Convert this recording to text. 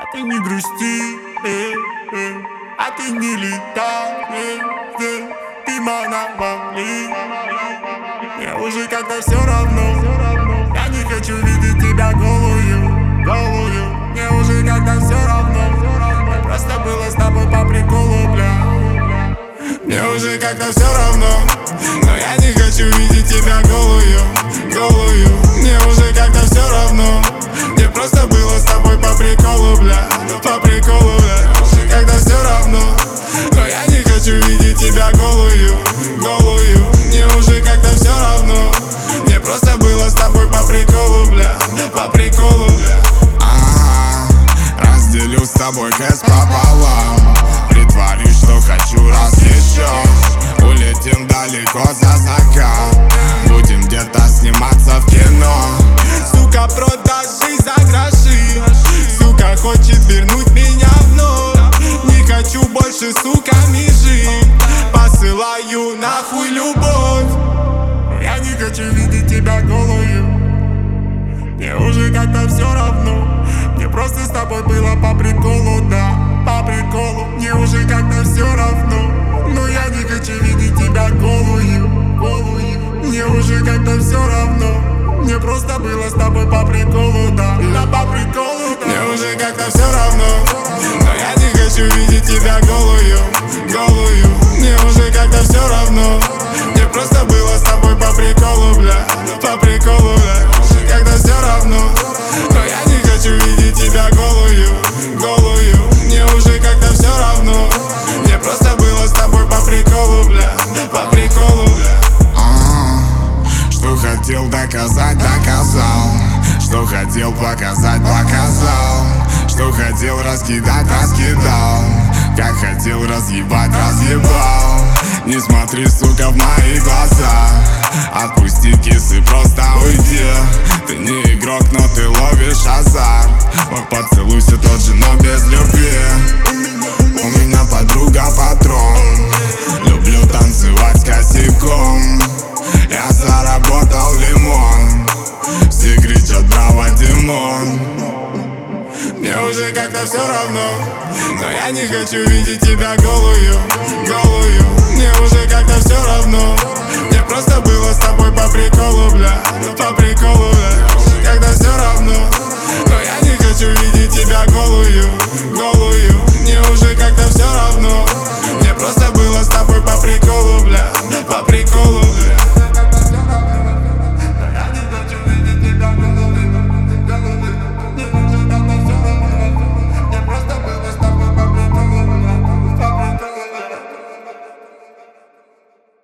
ты не грусти, а ты не летай, ты мономали. Мне уже как-то все равно, я не хочу видеть тебя голую, голую. Мне уже как-то все равно, мне просто было с тобой по приколу, бля. Мне уже как-то все равно, но я не хочу видеть тебя голую, голую. Мне уже как-то все равно, мне просто было с тобой по приколу, бля, по приколу, бля. Уже как-то все равно, но я не хочу видеть тебя голую, голую. Мне уже как-то все равно, мне просто было с тобой по приколу, бля, по приколу, бля. Разделю с тобой кэш пополам, притворюсь, что хочу раз еще. Улетим далеко за закат, будем где-то сниматься в кино. Сука, продаст жизнь за гроши, сука, хочет вернуть меня вновь. Не хочу больше, суками жить, посылаю нахуй любовь. Я не хочу видеть тебя голую, мне уже как-то все равно. Мне просто с тобой было по приколу, да, по приколу. Мне уже как-то все равно, но я не хочу видеть тебя голую, голую. Мне уже как-то все равно, мне просто было с тобой по приколу, да, по приколу, да. Мне уже как-то все равно, но я не хочу видеть тебя голую, голую. Мне уже как-то все равно, мне просто было с тобой по приколу, бля, по приколу, бля. Уже как-то все равно, но я не хочу видеть тебя голую, голую. Мне уже как-то все равно, мне просто было с тобой по приколу, бля, по приколу, бля. Что хотел доказать, доказал. Что хотел показать, показал. Что хотел раскидать, раскидал. Как хотел разъебать, разъебал. Не смотри, сука, в мои глаза. Отпусти кисы, просто уйди. Ты не игрок, но ты ловишь азарт. Мой поцелуй все тот же, но без любви. У меня подруга патрон. Люблю танцевать с косяком. Я заработал лимон. Все кричат браво, Димон. Мне уже как-то все равно, но я не хочу видеть тебя голую, голую. Мне уже как-то все равно, мне просто было с тобой по приколу, бля, по приколу, бля.